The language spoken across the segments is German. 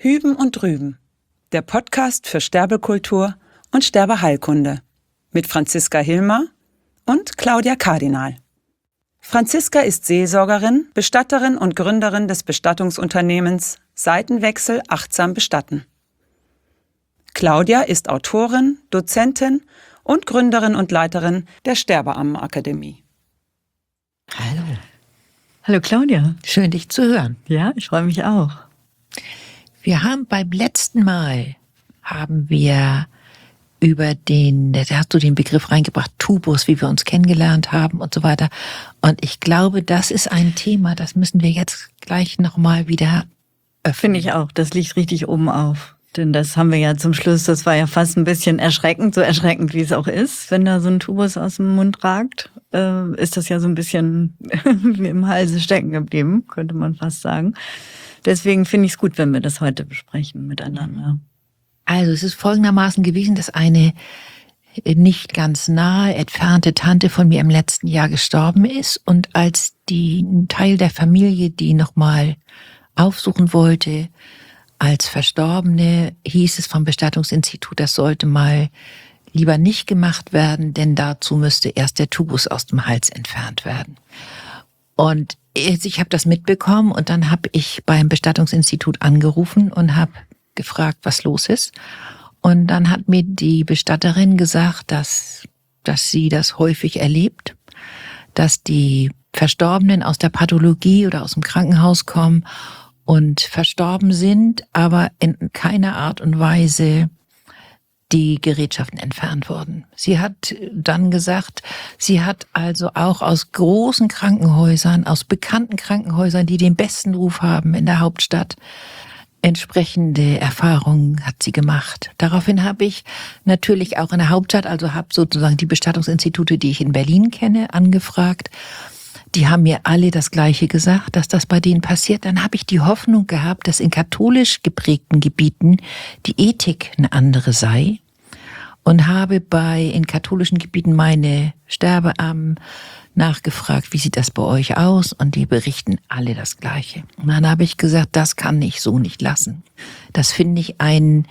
Hüben und Drüben, der Podcast für Sterbekultur und Sterbeheilkunde mit Franziska Hilmer und Claudia Kardinal. Franziska ist Seelsorgerin, Bestatterin und Gründerin des Bestattungsunternehmens Seitenwechsel achtsam bestatten. Claudia ist Autorin, Dozentin und Gründerin und Leiterin der Sterbeammenakademie. Hallo. Hallo Claudia. Schön, dich zu hören. Ja, ich freue mich auch. Wir haben beim letzten Mal über da hast du den Begriff reingebracht, Tubus, wie wir uns kennengelernt haben und so weiter. Und ich glaube, das ist ein Thema, das müssen wir jetzt gleich nochmal wieder öffnen. Finde ich auch, das liegt richtig oben auf. Denn das haben wir ja zum Schluss, das war ja fast ein bisschen erschreckend, so erschreckend wie es auch ist, wenn da so ein Tubus aus dem Mund ragt, ist das ja so ein bisschen wie im Halse stecken geblieben, könnte man fast sagen. Deswegen finde ich es gut, wenn wir das heute besprechen miteinander. Also es ist folgendermaßen gewesen, dass eine nicht ganz nahe, entfernte Tante von mir im letzten Jahr gestorben ist. Und als ein Teil der Familie die nochmal aufsuchen wollte, als Verstorbene, hieß es vom Bestattungsinstitut, das sollte mal lieber nicht gemacht werden, denn dazu müsste erst der Tubus aus dem Hals entfernt werden. Und ich habe das mitbekommen und dann habe ich beim Bestattungsinstitut angerufen und habe gefragt, was los ist. Und dann hat mir die Bestatterin gesagt, dass sie das häufig erlebt, dass die Verstorbenen aus der Pathologie oder aus dem Krankenhaus kommen und verstorben sind, aber in keiner Art und Weise die Gerätschaften entfernt wurden. Sie hat dann gesagt, sie hat also auch aus großen Krankenhäusern, aus bekannten Krankenhäusern, die den besten Ruf haben in der Hauptstadt, entsprechende Erfahrungen hat sie gemacht. Daraufhin habe ich natürlich auch in der Hauptstadt, also habe sozusagen die Bestattungsinstitute, die ich in Berlin kenne, angefragt. Die haben mir alle das Gleiche gesagt, dass das bei denen passiert. Dann habe ich die Hoffnung gehabt, dass in katholisch geprägten Gebieten die Ethik eine andere sei und habe in katholischen Gebieten meine Sterbeammen nachgefragt, wie sieht das bei euch aus? Und die berichten alle das Gleiche. Und dann habe ich gesagt, das kann ich so nicht lassen. Das finde ich ein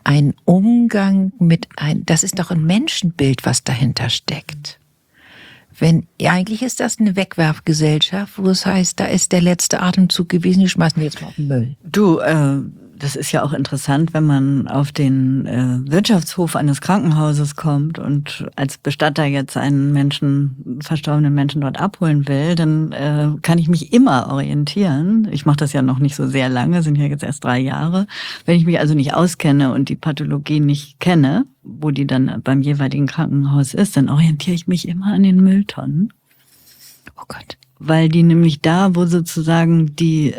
Umgang das ist doch ein Menschenbild, was dahinter steckt. Eigentlich ist das eine Wegwerfgesellschaft, wo es heißt, da ist der letzte Atemzug gewesen, die schmeißen wir jetzt mal auf den Müll. Du, das ist ja auch interessant, wenn man auf den Wirtschaftshof eines Krankenhauses kommt und als Bestatter jetzt einen verstorbenen Menschen dort abholen will, dann kann ich mich immer orientieren. Ich mache das ja noch nicht so sehr lange, sind ja jetzt erst 3 Jahre. Wenn ich mich also nicht auskenne und die Pathologie nicht kenne, wo die dann beim jeweiligen Krankenhaus ist, dann orientiere ich mich immer an den Mülltonnen. Oh Gott. Weil die nämlich da, wo sozusagen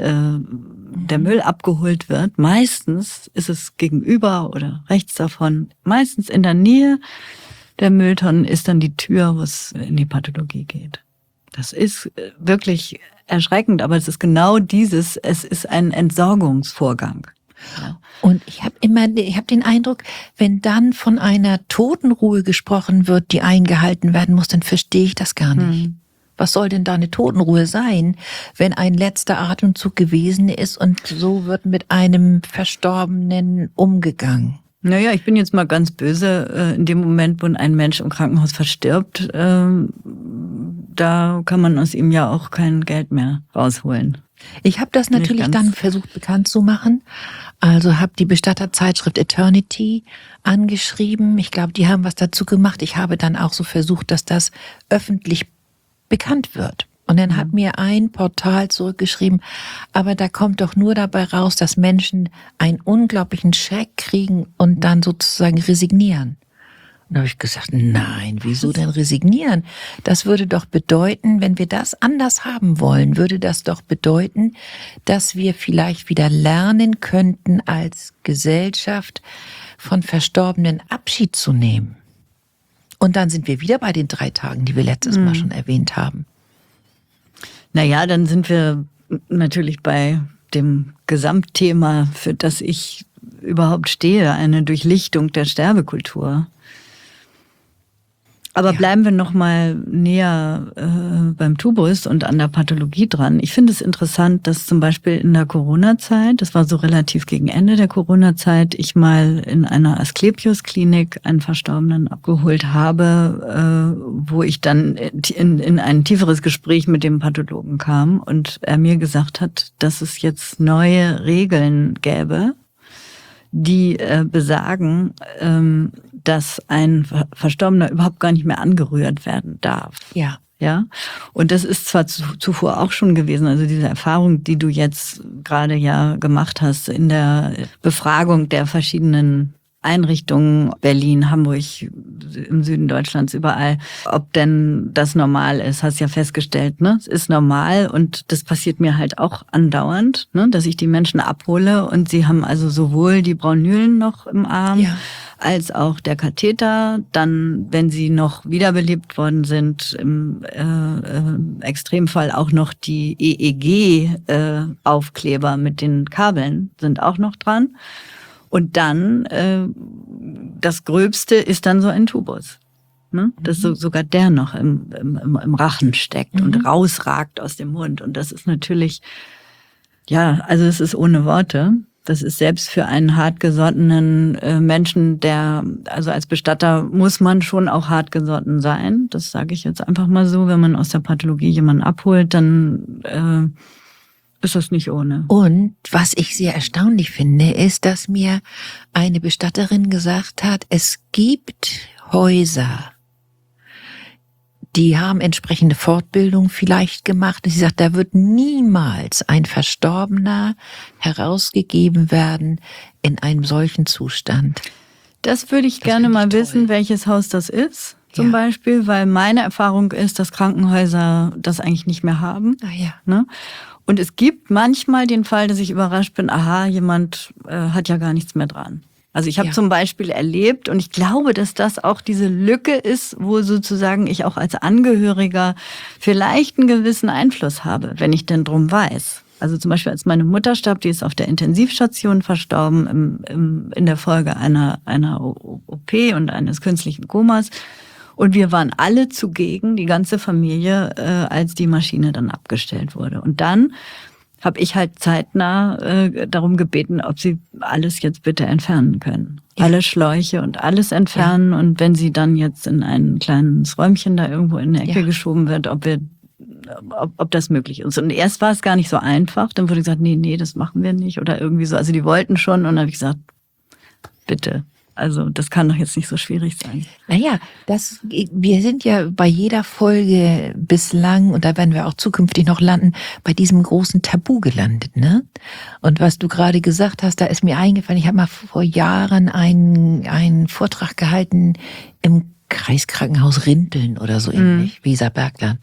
der Müll abgeholt wird, meistens ist es gegenüber oder rechts davon, meistens in der Nähe der Mülltonnen ist dann die Tür, wo es in die Pathologie geht. Das ist wirklich erschreckend, aber es ist genau es ist ein Entsorgungsvorgang. Ja. Und ich habe den Eindruck, wenn dann von einer Totenruhe gesprochen wird, die eingehalten werden muss, dann verstehe ich das gar nicht. Was soll denn da eine Totenruhe sein, wenn ein letzter Atemzug gewesen ist und so wird mit einem Verstorbenen umgegangen? Naja, ich bin jetzt mal ganz böse. In dem Moment, wo ein Mensch im Krankenhaus verstirbt, da kann man aus ihm ja auch kein Geld mehr rausholen. Ich habe das natürlich dann versucht bekannt zu machen. Also habe die Bestatterzeitschrift Eternity angeschrieben. Ich glaube, die haben was dazu gemacht. Ich habe dann auch so versucht, dass das öffentlich bekannt wird. Und dann hat mir ein Portal zurückgeschrieben, aber da kommt doch nur dabei raus, dass Menschen einen unglaublichen Schreck kriegen und dann sozusagen resignieren. Und da habe ich gesagt, nein, wieso denn resignieren? Das würde doch bedeuten, wenn wir das anders haben wollen, würde das doch bedeuten, dass wir vielleicht wieder lernen könnten, als Gesellschaft von Verstorbenen Abschied zu nehmen. Und dann sind wir wieder bei den 3 Tagen, die wir letztes Mal schon erwähnt haben. Naja, dann sind wir natürlich bei dem Gesamtthema, für das ich überhaupt stehe, eine Durchlichtung der Sterbekultur. Aber bleiben wir noch mal näher beim Tubus und an der Pathologie dran. Ich finde es interessant, dass zum Beispiel in der Corona-Zeit, das war so relativ gegen Ende der Corona-Zeit, ich mal in einer Asklepios-Klinik einen Verstorbenen abgeholt habe, wo ich dann in ein tieferes Gespräch mit dem Pathologen kam und er mir gesagt hat, dass es jetzt neue Regeln gäbe, die besagen, dass ein Verstorbener überhaupt gar nicht mehr angerührt werden darf. Ja. Ja. Und das ist zwar zuvor auch schon gewesen, also diese Erfahrung, die du jetzt gerade ja gemacht hast in der Befragung der verschiedenen Einrichtungen, Berlin, Hamburg, im Süden Deutschlands, überall, ob denn das normal ist, hast ja festgestellt, ne? Es ist normal und das passiert mir halt auch andauernd, ne? Dass ich die Menschen abhole und sie haben also sowohl die Braunülen noch im Arm, als auch der Katheter. Dann, wenn sie noch wiederbelebt worden sind, im Extremfall auch noch die EEG-Aufkleber mit den Kabeln sind auch noch dran. Und dann, das Gröbste ist dann so ein Tubus. Ne? Dass sogar der noch im Rachen steckt und rausragt aus dem Mund. Und das ist natürlich, ja, also es ist ohne Worte. Das ist selbst für einen hartgesottenen Menschen, also als Bestatter muss man schon auch hartgesotten sein. Das sage ich jetzt einfach mal so. Wenn man aus der Pathologie jemanden abholt, dann ist das nicht ohne. Und was ich sehr erstaunlich finde, ist, dass mir eine Bestatterin gesagt hat, es gibt Häuser, die haben entsprechende Fortbildung vielleicht gemacht. Sie sagt, da wird niemals ein Verstorbener herausgegeben werden in einem solchen Zustand. Das würde ich gerne mal wissen, welches Haus das ist. Zum Beispiel, weil meine Erfahrung ist, dass Krankenhäuser das eigentlich nicht mehr haben. Ah ja. Ne? Und es gibt manchmal den Fall, dass ich überrascht bin, aha, jemand hat ja gar nichts mehr dran. Also ich habe zum Beispiel erlebt, und ich glaube, dass das auch diese Lücke ist, wo sozusagen ich auch als Angehöriger vielleicht einen gewissen Einfluss habe, wenn ich denn drum weiß. Also zum Beispiel, als meine Mutter starb, die ist auf der Intensivstation verstorben, in der Folge einer OP und eines künstlichen Komas. Und wir waren alle zugegen, die ganze Familie, als die Maschine dann abgestellt wurde. Und dann habe ich halt zeitnah darum gebeten, ob sie alles jetzt bitte entfernen können. Ja. Alle Schläuche und alles entfernen. Ja. Und wenn sie dann jetzt in ein kleines Räumchen da irgendwo in der Ecke geschoben wird, ob das möglich ist. Und erst war es gar nicht so einfach. Dann wurde gesagt, nee, das machen wir nicht. Oder irgendwie so. Also die wollten schon. Und dann habe ich gesagt, bitte. Also das kann doch jetzt nicht so schwierig sein. Naja, wir sind ja bei jeder Folge bislang, und da werden wir auch zukünftig noch landen, bei diesem großen Tabu gelandet, ne? Und was du gerade gesagt hast, da ist mir eingefallen, ich habe mal vor Jahren einen Vortrag gehalten im Kreiskrankenhaus Rinteln oder so ähnlich, Weserbergland.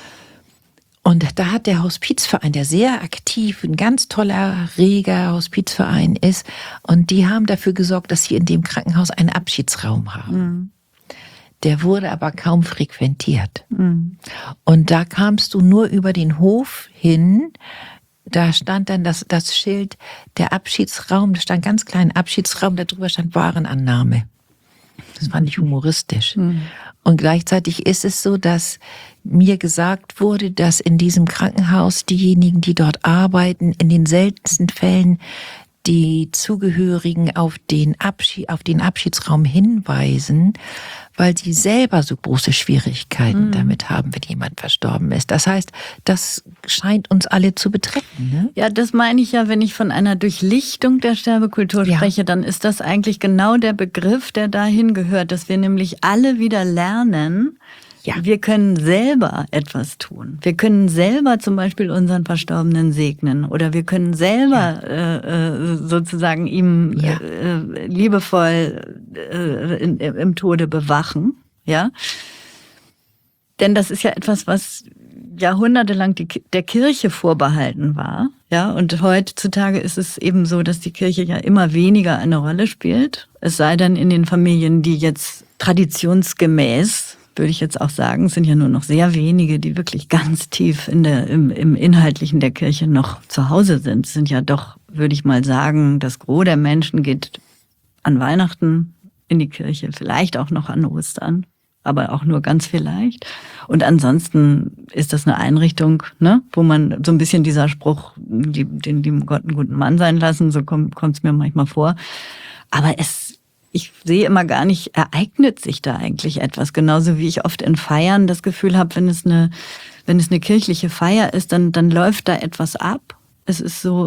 Und da hat der Hospizverein, der sehr aktiv, ein ganz toller, reger Hospizverein ist, und die haben dafür gesorgt, dass sie in dem Krankenhaus einen Abschiedsraum haben. Der wurde aber kaum frequentiert. Und da kamst du nur über den Hof hin, da stand dann das Schild, der Abschiedsraum, da stand ganz klein Abschiedsraum, darüber stand Warenannahme. Das fand ich humoristisch. Und gleichzeitig ist es so, dass mir gesagt wurde, dass in diesem Krankenhaus diejenigen, die dort arbeiten, in den seltensten Fällen die Zugehörigen auf den Abschiedsraum hinweisen, weil sie selber so große Schwierigkeiten damit haben, wenn jemand verstorben ist. Das heißt, das scheint uns alle zu betreffen. Ne? Ja, das meine ich ja, wenn ich von einer Durchlichtung der Sterbekultur spreche, dann ist das eigentlich genau der Begriff, der dahin gehört, dass wir nämlich alle wieder lernen, wir können selber etwas tun. Wir können selber zum Beispiel unseren Verstorbenen segnen oder wir können selber sozusagen ihm liebevoll im Tode bewachen. Ja, denn das ist ja etwas, was jahrhundertelang der Kirche vorbehalten war. Ja, und heutzutage ist es eben so, dass die Kirche ja immer weniger eine Rolle spielt. Es sei denn in den Familien, die jetzt traditionsgemäß, würde ich jetzt auch sagen, es sind ja nur noch sehr wenige, die wirklich ganz tief im Inhaltlichen der Kirche noch zu Hause sind. Es sind ja doch, würde ich mal sagen, das Gros der Menschen geht an Weihnachten in die Kirche, vielleicht auch noch an Ostern. aber auch nur ganz vielleicht. Und ansonsten ist das eine Einrichtung, ne, wo man so ein bisschen dieser Spruch, dem Gott einen guten Mann sein lassen, so kommt es mir manchmal vor. Aber ich sehe immer gar nicht, ereignet sich da eigentlich etwas. Genauso wie ich oft in Feiern das Gefühl habe, wenn es eine kirchliche Feier ist, dann läuft da etwas ab. Es ist so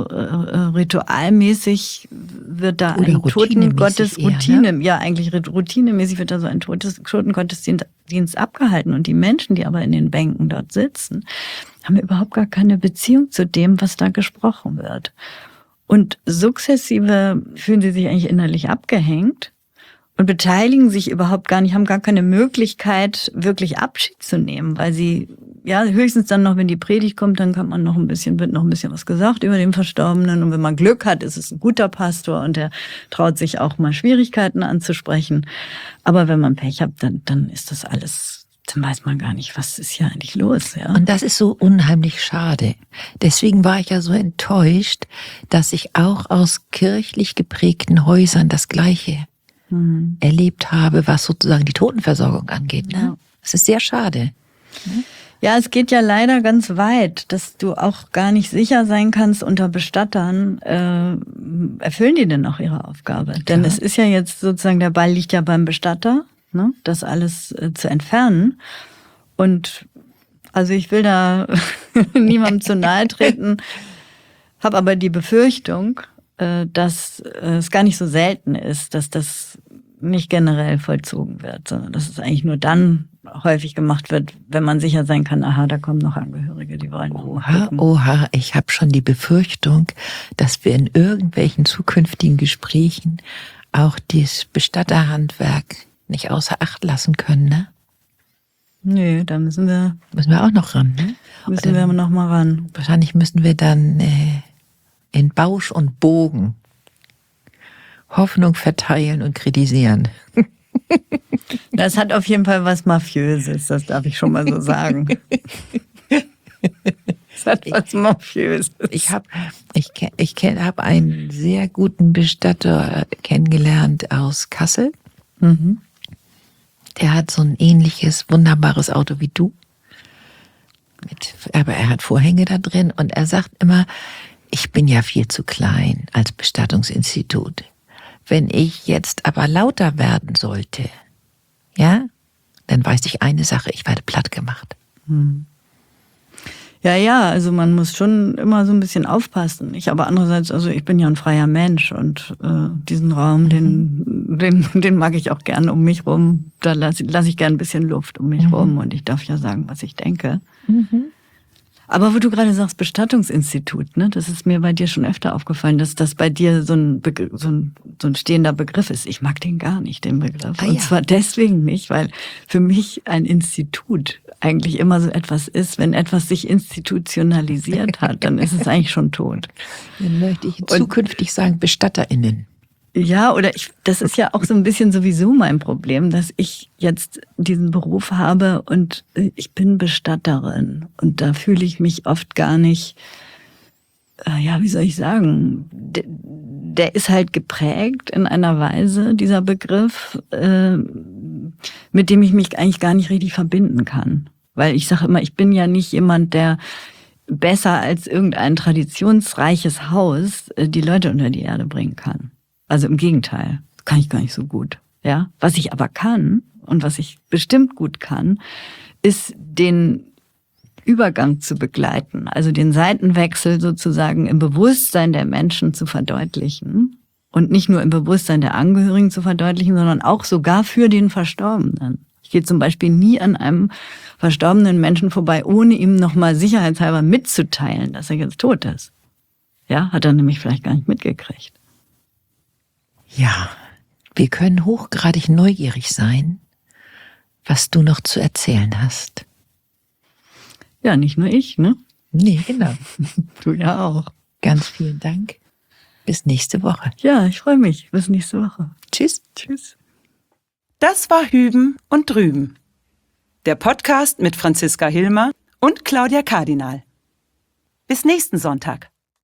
ritualmäßig wird da ein Totengottesdienst, ja eigentlich routinemäßig wird da so ein Totengottesdienst abgehalten. Und die Menschen, die aber in den Bänken dort sitzen, haben überhaupt gar keine Beziehung zu dem, was da gesprochen wird. Und sukzessive fühlen sie sich eigentlich innerlich abgehängt und beteiligen sich überhaupt gar nicht, haben gar keine Möglichkeit, wirklich Abschied zu nehmen, weil sie, ja, höchstens dann noch, wenn die Predigt kommt, dann wird noch ein bisschen was gesagt über den Verstorbenen. Und wenn man Glück hat, ist es ein guter Pastor und der traut sich auch mal Schwierigkeiten anzusprechen. Aber wenn man Pech hat, dann ist das alles, dann weiß man gar nicht, was ist hier eigentlich los, ja. Und das ist so unheimlich schade. Deswegen war ich ja so enttäuscht, dass ich auch aus kirchlich geprägten Häusern das Gleiche erlebt habe, was sozusagen die Totenversorgung angeht. Ne? Ja. Das ist sehr schade. Ja, es geht ja leider ganz weit, dass du auch gar nicht sicher sein kannst unter Bestattern, erfüllen die denn noch ihre Aufgabe? Klar. Denn es ist ja jetzt sozusagen, der Ball liegt ja beim Bestatter, ne, das alles zu entfernen. Und also ich will da niemandem zu nahe treten, habe aber die Befürchtung, dass es gar nicht so selten ist, dass das nicht generell vollzogen wird, sondern dass es eigentlich nur dann häufig gemacht wird, wenn man sicher sein kann, aha, da kommen noch Angehörige, die wollen Oha, ich habe schon die Befürchtung, dass wir in irgendwelchen zukünftigen Gesprächen auch das Bestatterhandwerk nicht außer Acht lassen können, ne? Nö, da müssen wir auch noch ran, ne? Müssen wir noch mal ran. Wahrscheinlich müssen wir dann in Bausch und Bogen Hoffnung verteilen und kritisieren. Das hat auf jeden Fall was Mafiöses, das darf ich schon mal so sagen. Das hat was Mafiöses. Ich habe einen sehr guten Bestatter kennengelernt aus Kassel. Mhm. Der hat so ein ähnliches, wunderbares Auto wie du. Aber er hat Vorhänge da drin und er sagt immer, ich bin ja viel zu klein als Bestattungsinstitut. Wenn ich jetzt aber lauter werden sollte, ja, dann weiß ich eine Sache, ich werde platt gemacht. Ja, also man muss schon immer so ein bisschen aufpassen. Aber andererseits, also ich bin ja ein freier Mensch und diesen Raum, den mag ich auch gern um mich rum. Da lass ich gern ein bisschen Luft um mich rum und ich darf ja sagen, was ich denke. Aber wo du gerade sagst, Bestattungsinstitut, ne, das ist mir bei dir schon öfter aufgefallen, dass das bei dir so ein stehender Begriff ist. Ich mag den gar nicht, den Begriff. Und zwar deswegen nicht, weil für mich ein Institut eigentlich immer so etwas ist, wenn etwas sich institutionalisiert hat, dann ist es eigentlich schon tot. Dann möchte ich zukünftig sagen BestatterInnen. Ja, das ist ja auch so ein bisschen sowieso mein Problem, dass ich jetzt diesen Beruf habe und ich bin Bestatterin. Und da fühle ich mich oft gar nicht, wie soll ich sagen, der ist halt geprägt in einer Weise, dieser Begriff, mit dem ich mich eigentlich gar nicht richtig verbinden kann. Weil ich sage immer, ich bin ja nicht jemand, der besser als irgendein traditionsreiches Haus die Leute unter die Erde bringen kann. Also im Gegenteil, kann ich gar nicht so gut. Ja, was ich aber kann und was ich bestimmt gut kann, ist den Übergang zu begleiten, also den Seitenwechsel sozusagen im Bewusstsein der Menschen zu verdeutlichen und nicht nur im Bewusstsein der Angehörigen zu verdeutlichen, sondern auch sogar für den Verstorbenen. Ich gehe zum Beispiel nie an einem verstorbenen Menschen vorbei, ohne ihm nochmal sicherheitshalber mitzuteilen, dass er jetzt tot ist. Ja, hat er nämlich vielleicht gar nicht mitgekriegt. Ja, wir können hochgradig neugierig sein, was du noch zu erzählen hast. Ja, nicht nur ich, ne? Nee, genau. Du ja auch. Ganz vielen Dank. Bis nächste Woche. Ja, ich freue mich. Bis nächste Woche. Tschüss. Tschüss. Das war Hüben und Drüben. Der Podcast mit Franziska Hilmer und Claudia Kardinal. Bis nächsten Sonntag.